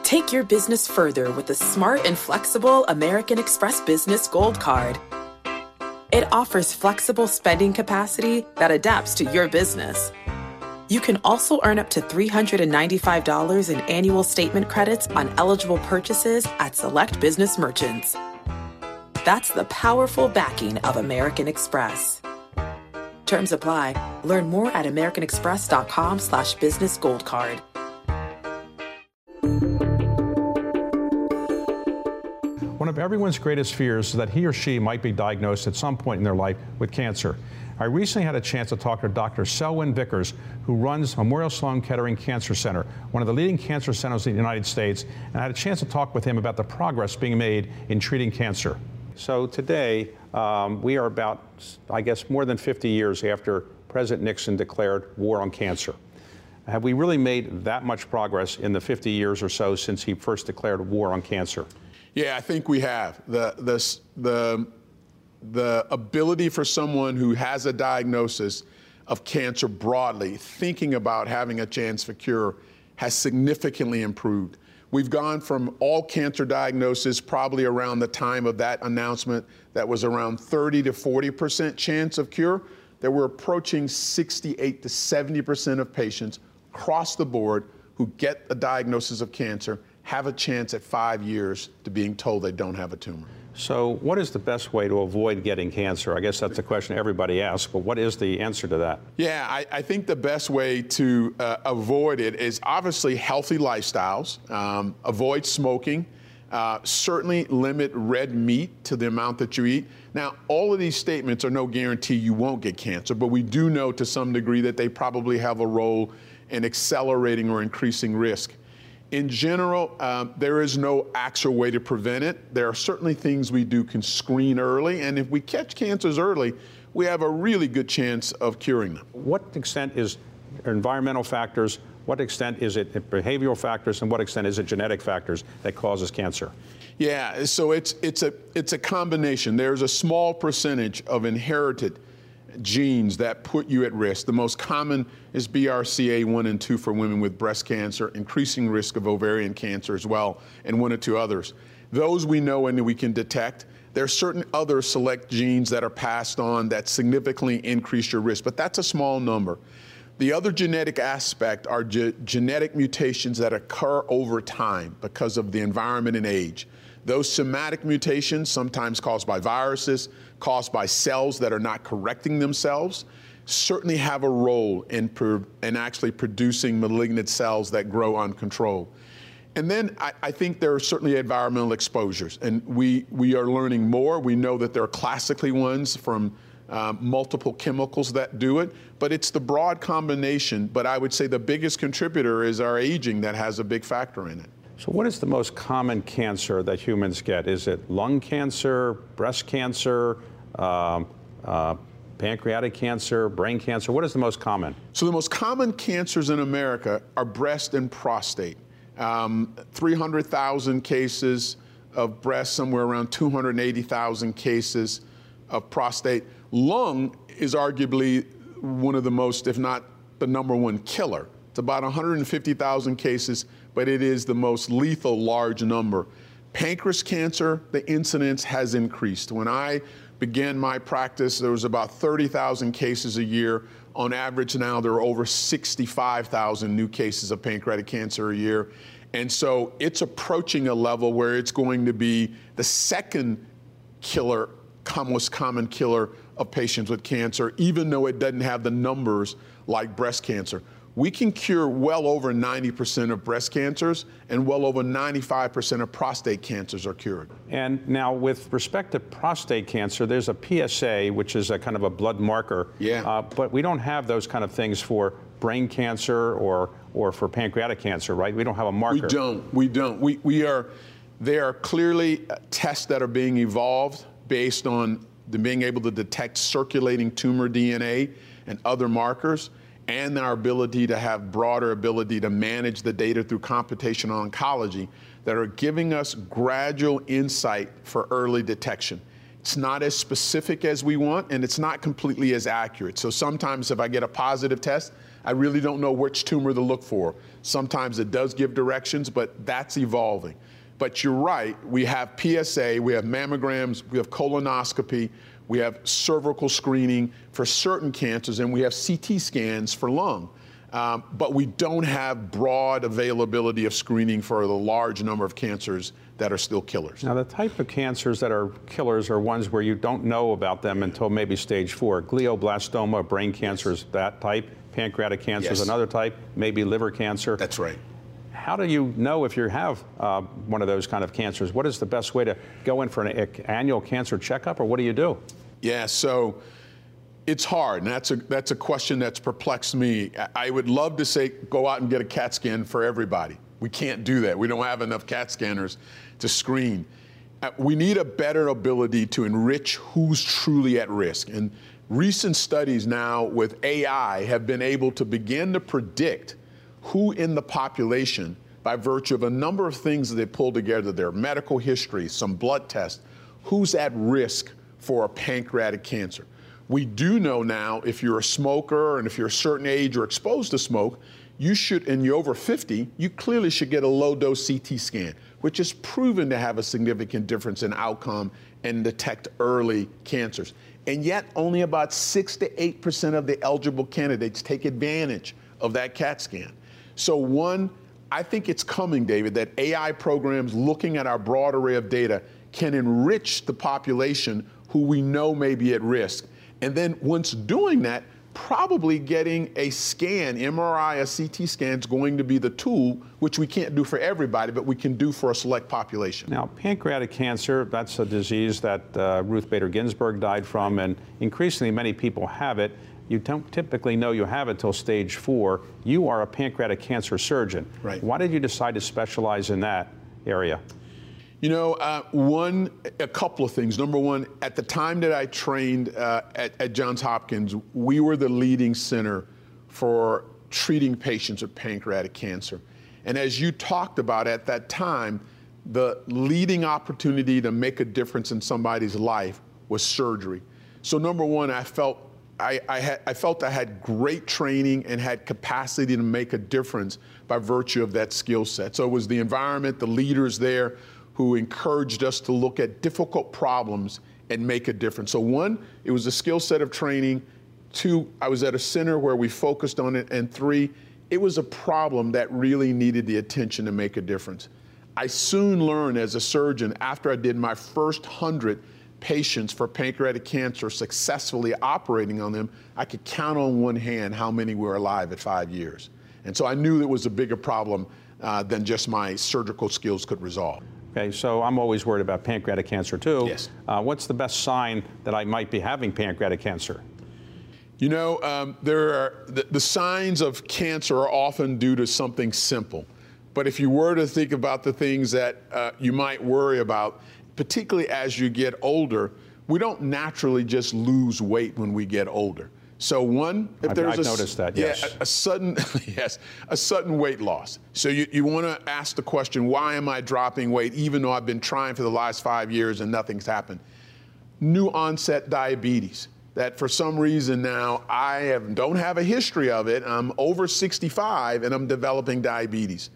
Take your business further with the smart and flexible American Express Business Gold Card. It offers flexible spending capacity that adapts to your business. You can also earn up to $395 in annual statement credits on eligible purchases at select business merchants. That's the powerful backing of American Express. Terms apply. Learn more at americanexpress.com/business gold card. One of everyone's greatest fears is that he or she might be diagnosed at some point in their life with cancer. I recently had a chance to talk to Dr. Selwyn Vickers, who runs Memorial Sloan Kettering Cancer Center, one of the leading cancer centers in the United States, and I had a chance to talk with him about the progress being made in treating cancer. So today, we are about, I guess, more than 50 years after President Nixon declared war on cancer. Have we really made that much progress in the 50 years or so since he first declared war on cancer? Yeah, I think we have. The ability for someone who has a diagnosis of cancer broadly, thinking about having a chance for cure, has significantly improved. We've gone from all cancer diagnosis probably around the time of that announcement that was around 30 to 40% chance of cure, that we're approaching 68 to 70% of patients across the board who get a diagnosis of cancer have a chance at 5 years to being told they don't have a tumor. So what is the best way to avoid getting cancer? I guess that's a question everybody asks, but what is the answer to that? Yeah, I think the best way to avoid it is obviously healthy lifestyles, avoid smoking, certainly limit red meat to the amount that you eat. Now, all of these statements are no guarantee you won't get cancer, but we do know to some degree that they probably have a role in accelerating or increasing risk. In general, there is no actual way to prevent it. There are certainly things we can screen early, and if we catch cancers early, we have a really good chance of curing them. What extent is environmental factors, what extent is it behavioral factors, and what extent is it genetic factors that causes cancer? Yeah, so it's a combination. There's a small percentage of inherited genes that put you at risk. The most common is BRCA1 and 2 for women with breast cancer, increasing risk of ovarian cancer as well, and 1 or 2 others. Those we know and we can detect. There are certain other select genes that are passed on that significantly increase your risk, but that's a small number. The other genetic aspect are genetic mutations that occur over time because of the environment and age. Those somatic mutations, sometimes caused by viruses, caused by cells that are not correcting themselves, certainly have a role in actually producing malignant cells that grow uncontrolled. And then I think there are certainly environmental exposures, and we are learning more. We know that there are classically ones from multiple chemicals that do it, but it's the broad combination. But I would say the biggest contributor is our aging that has a big factor in it. So what is the most common cancer that humans get? Is it lung cancer, breast cancer, pancreatic cancer, brain cancer? What is the most common? So the most common cancers in America are breast and prostate. 300,000 cases of breast, somewhere around 280,000 cases of prostate. Lung is arguably one of the most, if not the #1 killer. It's about 150,000 cases, but it is the most lethal large number. Pancreas cancer, the incidence has increased. When I began my practice, there was about 30,000 cases a year. On average now, there are over 65,000 new cases of pancreatic cancer a year. And so it's approaching a level where it's going to be the second killer, most common killer of patients with cancer, even though it doesn't have the numbers like breast cancer. We can cure well over 90% of breast cancers, and well over 95% of prostate cancers are cured. And now with respect to prostate cancer, there's a PSA, which is a kind of a blood marker. Yeah. But we don't have those kind of things for brain cancer or for pancreatic cancer, right? We don't have a marker. We don't. There are clearly tests that are being evolved based on being able to detect circulating tumor DNA and other markers, and our ability to have broader ability to manage the data through computational oncology that are giving us gradual insight for early detection. It's not as specific as we want, and it's not completely as accurate. So sometimes if I get a positive test, I really don't know which tumor to look for. Sometimes it does give directions, but that's evolving. But you're right, we have PSA, we have mammograms, we have colonoscopy, we have cervical screening for certain cancers, and we have CT scans for lung. But we don't have broad availability of screening for the large number of cancers that are still killers. Now, the type of cancers that are killers are ones where you don't know about them until maybe stage 4. Glioblastoma, brain cancer is that type. Pancreatic cancer is another type, maybe liver cancer. That's right. How do you know if you have one of those kind of cancers? What is the best way to go in for an annual cancer checkup, or what do you do? Yeah, so it's hard, and that's a question that's perplexed me. I would love to say go out and get a CAT scan for everybody. We can't do that. We don't have enough CAT scanners to screen. We need a better ability to enrich who's truly at risk. And recent studies now with AI have been able to begin to predict who in the population, by virtue of a number of things that they pull together, their medical history, some blood tests, who's at risk for a pancreatic cancer. We do know now if you're a smoker and if you're a certain age or exposed to smoke, you should, and you're over 50, you clearly should get a low-dose CT scan, which is proven to have a significant difference in outcome and detect early cancers. And yet only about 6 to 8% of the eligible candidates take advantage of that CAT scan. So one, I think it's coming, David, that AI programs looking at our broad array of data can enrich the population who we know may be at risk. And then once doing that, probably getting a scan, MRI, a CT scan is going to be the tool, which we can't do for everybody, but we can do for a select population. Now, pancreatic cancer, that's a disease that Ruth Bader Ginsburg died from, and increasingly many people have it. You don't typically know you have it till stage 4. You are a pancreatic cancer surgeon. Right. Why did you decide to specialize in that area? You know, a couple of things. Number one, at the time that I trained at Johns Hopkins, we were the leading center for treating patients with pancreatic cancer. And as you talked about at that time, the leading opportunity to make a difference in somebody's life was surgery. So number one, I felt I had great training and had capacity to make a difference by virtue of that skill set. So it was the environment, the leaders there who encouraged us to look at difficult problems and make a difference. So one, it was a skill set of training. 2, I was at a center where we focused on it. And 3, it was a problem that really needed the attention to make a difference. I soon learned as a surgeon, after I did my first 100 patients for pancreatic cancer, successfully operating on them, I could count on one hand how many were alive at 5 years. And so I knew it was a bigger problem than just my surgical skills could resolve. Okay, so I'm always worried about pancreatic cancer too. Yes. What's the best sign that I might be having pancreatic cancer? You know, the signs of cancer are often due to something simple. But if you were to think about the things that you might worry about, particularly as you get older, we don't naturally just lose weight when we get older. So one, if there's I've noticed that, yes. Yeah, a sudden, yes, a sudden weight loss. So you want to ask the question, why am I dropping weight even though I've been trying for the last 5 years and nothing's happened? New onset diabetes, that for some reason now don't have a history of it. I'm over 65 and I'm developing diabetes.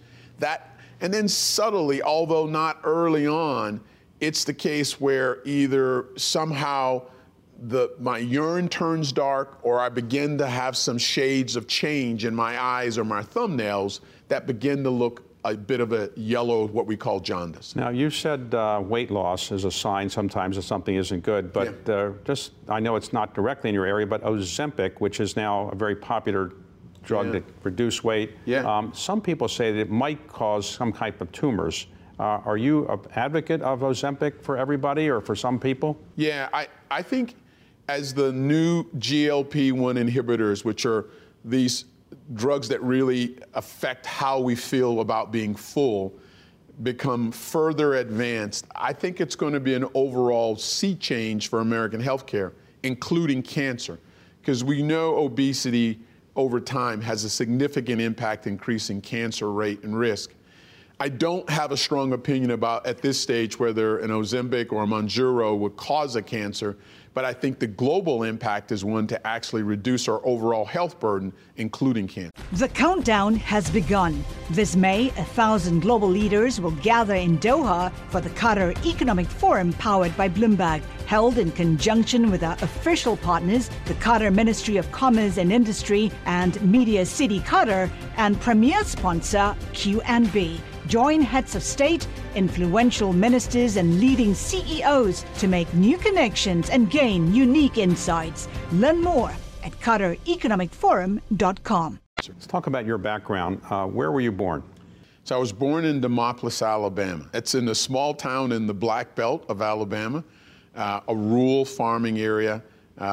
And then subtly, although not early on, it's the case where either somehow my urine turns dark or I begin to have some shades of change in my eyes or my thumbnails that begin to look a bit of a yellow, what we call jaundice. Now, you said weight loss is a sign sometimes that something isn't good, but I know it's not directly in your area, but Ozempic, which is now a very popular drug to reduce weight, some people say that it might cause some type of tumors. Are you an advocate of Ozempic for everybody or for some people? Yeah, I think as the new GLP-1 inhibitors, which are these drugs that really affect how we feel about being full, become further advanced, I think it's going to be an overall sea change for American healthcare, including cancer, because we know obesity over time has a significant impact increasing cancer rate and risk. I don't have a strong opinion about, at this stage, whether an Ozempic or a Mounjaro would cause a cancer, But I think the global impact is one to actually reduce our overall health burden, including cancer. The countdown has begun. This May, 1,000 global leaders will gather in Doha for the Qatar Economic Forum powered by Bloomberg, held in conjunction with our official partners, the Qatar Ministry of Commerce and Industry and Media City Qatar, and premier sponsor QNB. Join heads of state, influential ministers, and leading CEOs to make new connections and gain unique insights. Learn more at QatarEconomicForum.com. Let's talk about your background. Where were you born? So I was born in Demopolis, Alabama. It's in a small town in the Black Belt of Alabama, a rural farming area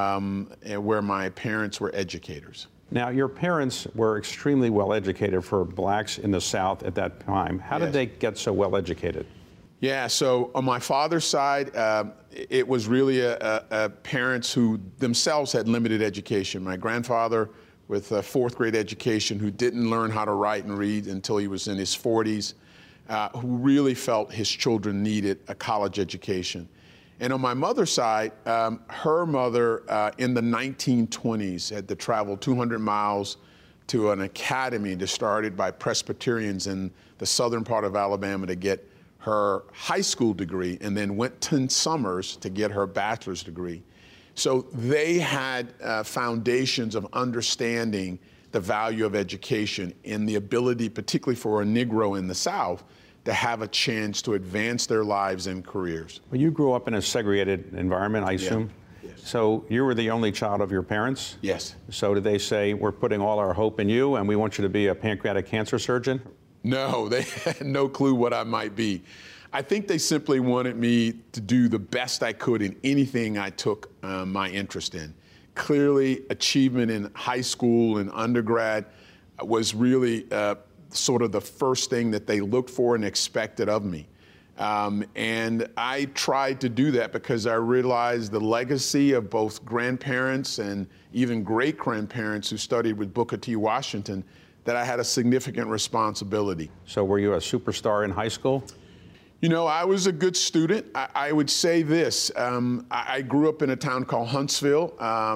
where my parents were educators. Now, your parents were extremely well educated for blacks in the South at that time. How did they get so well educated? Yeah, so on my father's side, it was really parents who themselves had limited education. My grandfather with a fourth grade education who didn't learn how to write and read until he was in his 40s, who really felt his children needed a college education. And on my mother's side, her mother in the 1920s had to travel 200 miles to an academy started by Presbyterians in the southern part of Alabama to get her high school degree, and then went 10 summers to get her bachelor's degree. So they had foundations of understanding the value of education and the ability, particularly for a Negro in the South, to have a chance to advance their lives and careers. Well, you grew up in a segregated environment, I assume? Yeah. Yes. So you were the only child of your parents? Yes. So did they say, we're putting all our hope in you and we want you to be a pancreatic cancer surgeon? No, they had no clue what I might be. I think they simply wanted me to do the best I could in anything I took my interest in. Clearly, achievement in high school and undergrad was really sort of the first thing that they looked for and expected of me. And I tried to do that because I realized the legacy of both grandparents and even great-grandparents who studied with Booker T. Washington, that I had a significant responsibility. So were you a superstar in high school? You know, I was a good student. I would say this. I grew up in a town called Huntsville.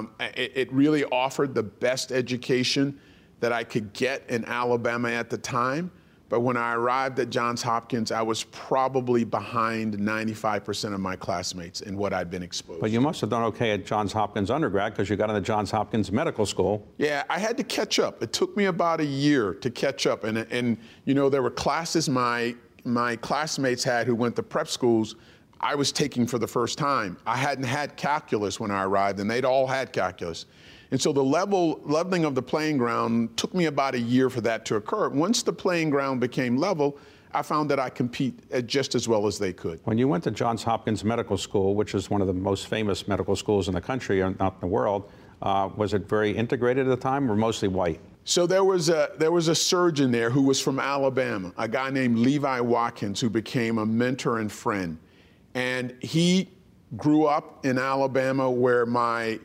It really offered the best education that I could get in Alabama at the time. But when I arrived at Johns Hopkins, I was probably behind 95% of my classmates in what I'd been exposed to. But you must have done okay at Johns Hopkins undergrad because you got into Johns Hopkins Medical School. Yeah, I had to catch up. It took me about a year to catch up. And you know, there were classes my classmates had who went to prep schools I was taking for the first time. I hadn't had calculus when I arrived, and they'd all had calculus. And so the leveling of the playing ground took me about a year for that to occur. Once the playing ground became level, I found that I compete just as well as they could. When you went to Johns Hopkins Medical School, which is one of the most famous medical schools in the country, not in the world, was it very integrated at the time or mostly white? So there was a surgeon there who was from Alabama, a guy named Levi Watkins, who became a mentor and friend. And he grew up in Alabama where my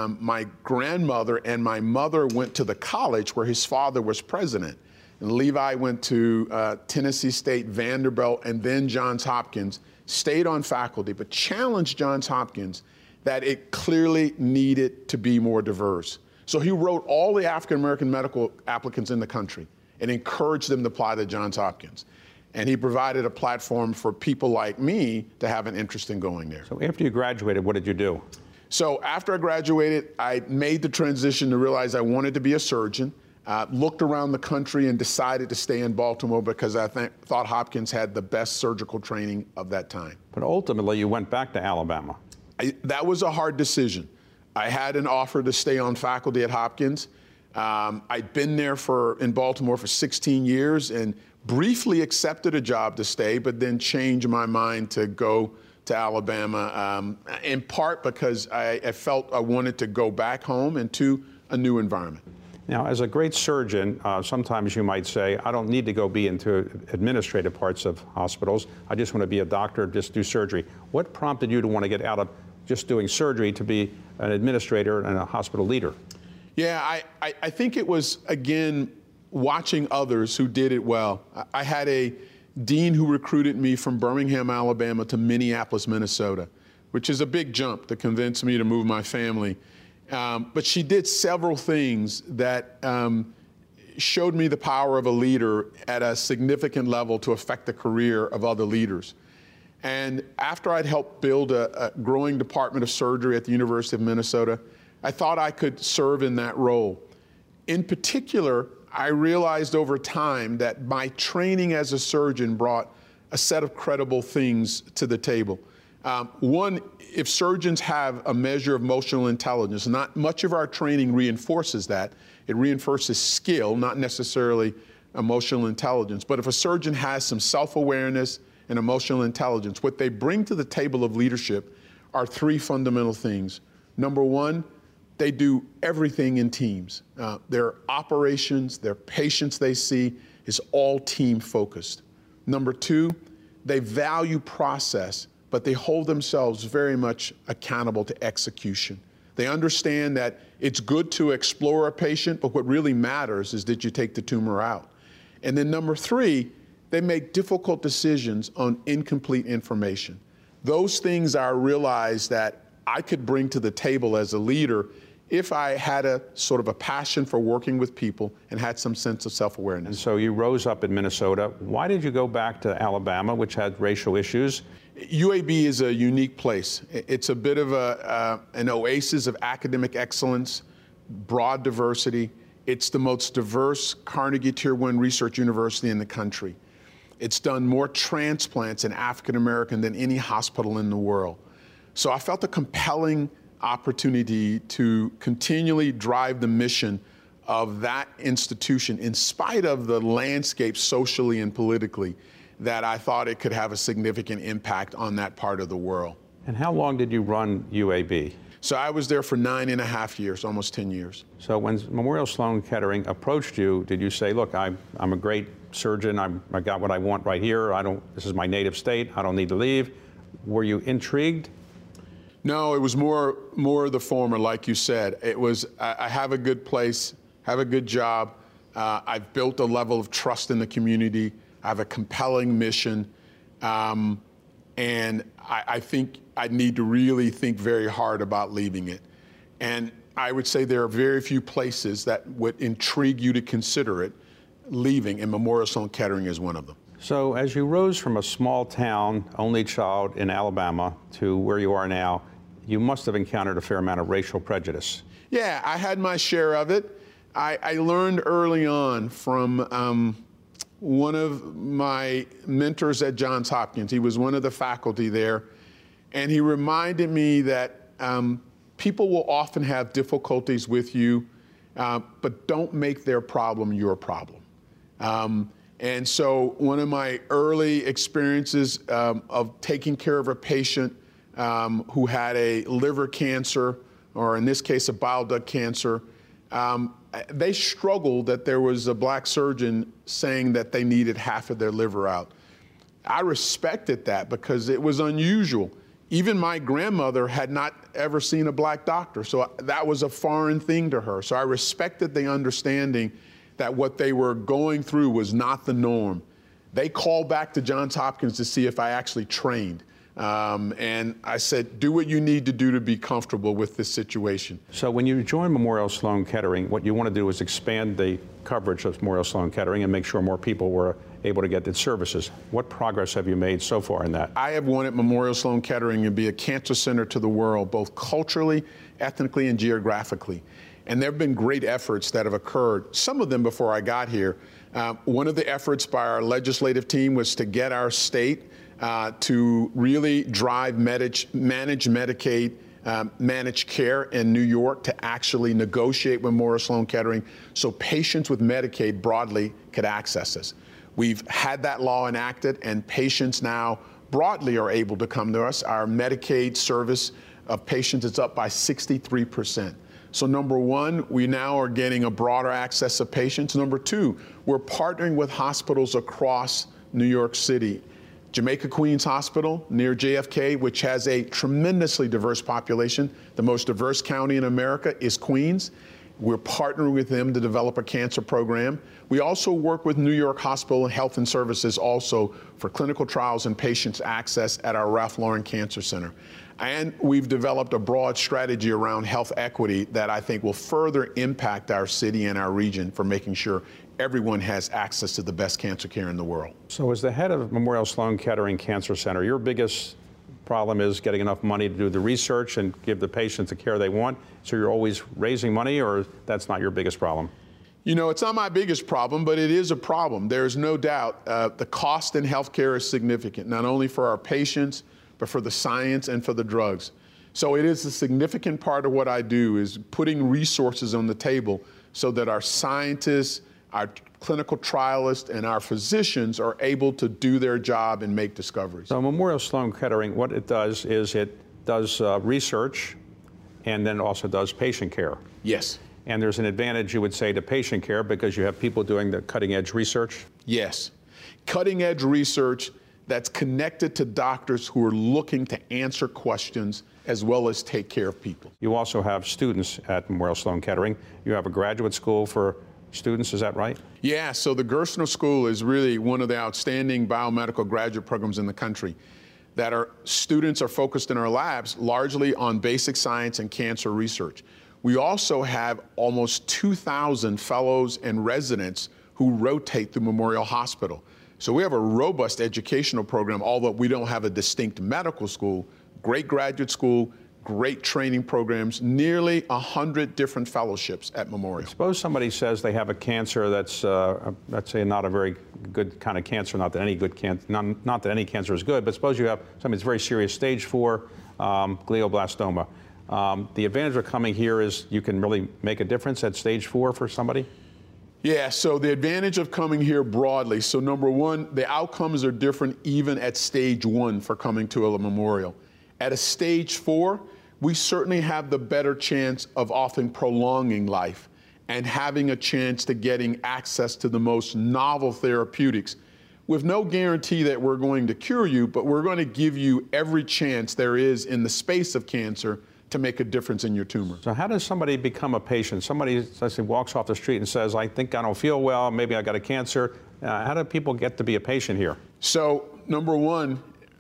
grandmother and my mother went to the college where his father was president. And Levi went to Tennessee State, Vanderbilt, and then Johns Hopkins, stayed on faculty, but challenged Johns Hopkins that it clearly needed to be more diverse. So he wrote all the African-American medical applicants in the country and encouraged them to apply to Johns Hopkins. And he provided a platform for people like me to have an interest in going there. So after you graduated, what did you do? So after I graduated, I made the transition to realize I wanted to be a surgeon, looked around the country and decided to stay in Baltimore because I thought Hopkins had the best surgical training of that time. But ultimately, you went back to Alabama. That was a hard decision. I had an offer to stay on faculty at Hopkins. I'd been there in Baltimore for 16 years and briefly accepted a job to stay, but then changed my mind to go to Alabama, in part because I felt I wanted to go back home and to a new environment. Now, as a great surgeon, sometimes you might say, I don't need to go be into administrative parts of hospitals. I just want to be a doctor, just do surgery. What prompted you to want to get out of just doing surgery to be an administrator and a hospital leader? Yeah, I think it was, again, watching others who did it well. I had a dean who recruited me from Birmingham, Alabama to Minneapolis, Minnesota, which is a big jump to convince me to move my family. But she did several things that showed me the power of a leader at a significant level to affect the career of other leaders. And after I'd helped build a growing department of surgery at the University of Minnesota, I thought I could serve in that role. In particular, I realized over time that my training as a surgeon brought a set of credible things to the table. One, if surgeons have a measure of emotional intelligence, not much of our training reinforces that. It reinforces skill, not necessarily emotional intelligence. But if a surgeon has some self-awareness and emotional intelligence, what they bring to the table of leadership are three fundamental things. Number one, they do everything in teams. Their operations, their patients they see is all team focused. Number two, they value process, but they hold themselves very much accountable to execution. They understand that it's good to explore a patient, but what really matters is that you take the tumor out. And then number three, they make difficult decisions on incomplete information. Those things I realized that I could bring to the table as a leader if I had a sort of a passion for working with people and had some sense of self-awareness. And so you rose up in Minnesota. Why did you go back to Alabama, which had racial issues? UAB is a unique place. It's a bit of an oasis of academic excellence, broad diversity. It's the most diverse Carnegie Tier 1 research university in the country. It's done more transplants in African American than any hospital in the world. So I felt a compelling opportunity to continually drive the mission of that institution in spite of the landscape socially and politically, that I thought it could have a significant impact on that part of the world. And how long did you run UAB? So I was there for 9.5 years, almost 10 years. So when Memorial Sloan Kettering approached you, did you say, look, I'm a great surgeon, I got what I want right here, this is my native state, I don't need to leave? Were you intrigued? No, it was more the former, like you said. It was, I have a good place, have a good job, I've built a level of trust in the community, I have a compelling mission, and I think I need to really think very hard about leaving it. And I would say there are very few places that would intrigue you to consider it, leaving, and Memorial Sloan Kettering is one of them. So as you rose from a small town, only child in Alabama, to where you are now, you must have encountered a fair amount of racial prejudice. Yeah, I had my share of it. I learned early on from one of my mentors at Johns Hopkins. He was one of the faculty there, and he reminded me that people will often have difficulties with you, but don't make their problem your problem. And so one of my early experiences of taking care of a patient who had a liver cancer, or in this case, a bile duct cancer, they struggled that there was a black surgeon saying that they needed half of their liver out. I respected that because it was unusual. Even my grandmother had not ever seen a black doctor, so that was a foreign thing to her. So I respected the understanding that what they were going through was not the norm. They called back to Johns Hopkins to see if I actually trained. And I said, do what you need to do to be comfortable with this situation. So when you joined Memorial Sloan Kettering, what you want to do is expand the coverage of Memorial Sloan Kettering and make sure more people were able to get its services. What progress have you made so far in that? I have wanted Memorial Sloan Kettering to be a cancer center to the world, both culturally, ethnically, and geographically. And there have been great efforts that have occurred, some of them before I got here. One of the efforts by our legislative team was to get our state to really drive managed Medicaid, managed care in New York to actually negotiate with Memorial Sloan Kettering so patients with Medicaid broadly could access us. We've had that law enacted, and patients now broadly are able to come to us. Our Medicaid service of patients is up by 63%. So number one, we now are getting a broader access of patients. Number two, we're partnering with hospitals across New York City. Jamaica Queens Hospital near JFK, which has a tremendously diverse population. The most diverse county in America is Queens. We're partnering with them to develop a cancer program. We also work with New York Hospital and Health and Services also for clinical trials and patients access at our Ralph Lauren Cancer Center. And we've developed a broad strategy around health equity that I think will further impact our city and our region for making sure everyone has access to the best cancer care in the world. So as the head of Memorial Sloan Kettering Cancer Center, your biggest problem is getting enough money to do the research and give the patients the care they want. So you're always raising money, or that's not your biggest problem? You know, it's not my biggest problem, but it is a problem. There's no doubt the cost in healthcare is significant, not only for our patients, but for the science and for the drugs. So it is a significant part of what I do, is putting resources on the table so that our scientists, our clinical trialists, and our physicians are able to do their job and make discoveries. So Memorial Sloan Kettering, what it does is it does research and then also does patient care. Yes. And there's an advantage, you would say, to patient care because you have people doing the cutting-edge research? Yes. Cutting-edge research that's connected to doctors who are looking to answer questions as well as take care of people. You also have students at Memorial Sloan Kettering. You have a graduate school for students, is that right? Yeah, so the Gerstner School is really one of the outstanding biomedical graduate programs in the country that our students are focused in our labs largely on basic science and cancer research. We also have almost 2,000 fellows and residents who rotate through Memorial Hospital. So we have a robust educational program, although we don't have a distinct medical school, great graduate school, great training programs, nearly 100 different fellowships at Memorial. Suppose somebody says they have a cancer that's, let's say, not a very good kind of cancer, not that any good cancer, not that any cancer is good, but suppose you have something that's very serious, stage 4 glioblastoma. The advantage of coming here is you can really make a difference at stage 4 for somebody? Yeah, so the advantage of coming here broadly, so number one, the outcomes are different even at stage 1 for coming to a Memorial. At a stage 4, we certainly have the better chance of often prolonging life and having a chance to getting access to the most novel therapeutics with no guarantee that we're going to cure you, but we're going to give you every chance there is in the space of cancer to make a difference in your tumor. So how does somebody become a patient? Somebody, let's say, walks off the street and says, I think I don't feel well, maybe I got a cancer. How do people get to be a patient here? So, number one,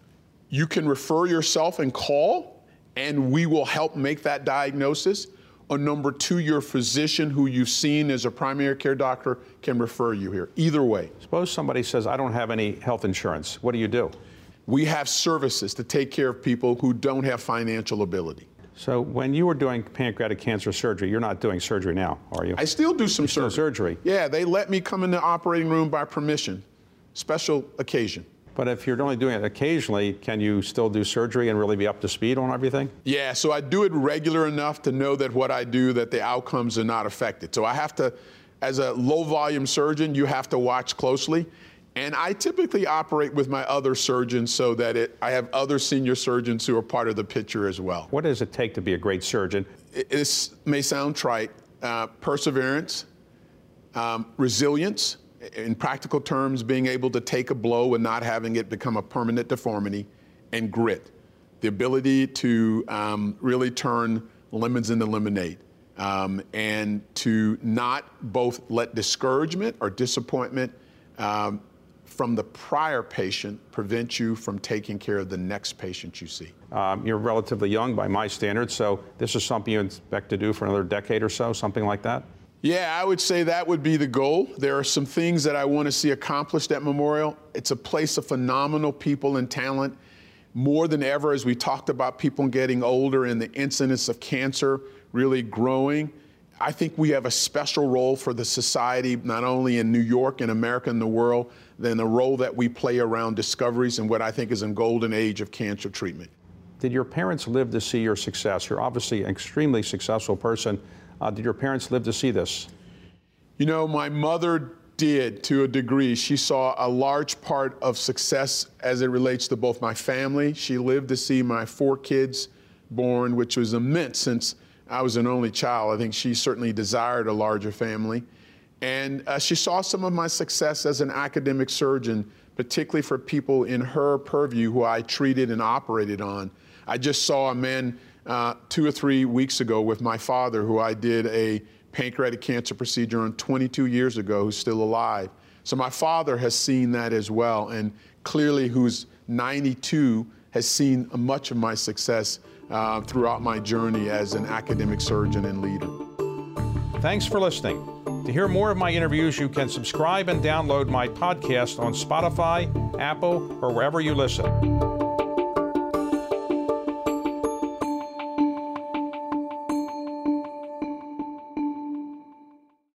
you can refer yourself and call, and we will help make that diagnosis. Or number two, your physician who you've seen as a primary care doctor can refer you here. Either way. Suppose somebody says, I don't have any health insurance. What do you do? We have services to take care of people who don't have financial ability. So when you were doing pancreatic cancer surgery, you're not doing surgery now, are you? I still do some surgery. Yeah, they let me come in the operating room by permission, special occasion. But if you're only doing it occasionally, can you still do surgery and really be up to speed on everything? Yeah, so I do it regular enough to know that what I do, that the outcomes are not affected. So I have to, as a low volume surgeon, you have to watch closely. And I typically operate with my other surgeons so that I have other senior surgeons who are part of the picture as well. What does it take to be a great surgeon? This may sound trite. Perseverance, resilience, in practical terms, being able to take a blow and not having it become a permanent deformity, and grit, the ability to really turn lemons into lemonade, and to not both let discouragement or disappointment from the prior patient prevent you from taking care of the next patient you see. You're relatively young by my standards, so this is something you expect to do for another decade or so, something like that? Yeah, I would say that would be the goal. There are some things that I want to see accomplished at Memorial. It's a place of phenomenal people and talent. More than ever, as we talked about people getting older and the incidence of cancer really growing, I think we have a special role for the society, not only in New York and America and the world, than the role that we play around discoveries and what I think is a golden age of cancer treatment. Did your parents live to see your success? You're obviously an extremely successful person. Did your parents live to see this? You know, my mother did to a degree. She saw a large part of success as it relates to both my family. She lived to see my 4 kids born, which was immense since I was an only child. I think she certainly desired a larger family. And she saw some of my success as an academic surgeon, particularly for people in her purview who I treated and operated on. I just saw a man 2 or 3 weeks ago with my father, who I did a pancreatic cancer procedure on 22 years ago, who's still alive. So my father has seen that as well, and clearly who's 92, has seen much of my success throughout my journey as an academic surgeon and leader. Thanks for listening. To hear more of my interviews, you can subscribe and download my podcast on Spotify, Apple, or wherever you listen.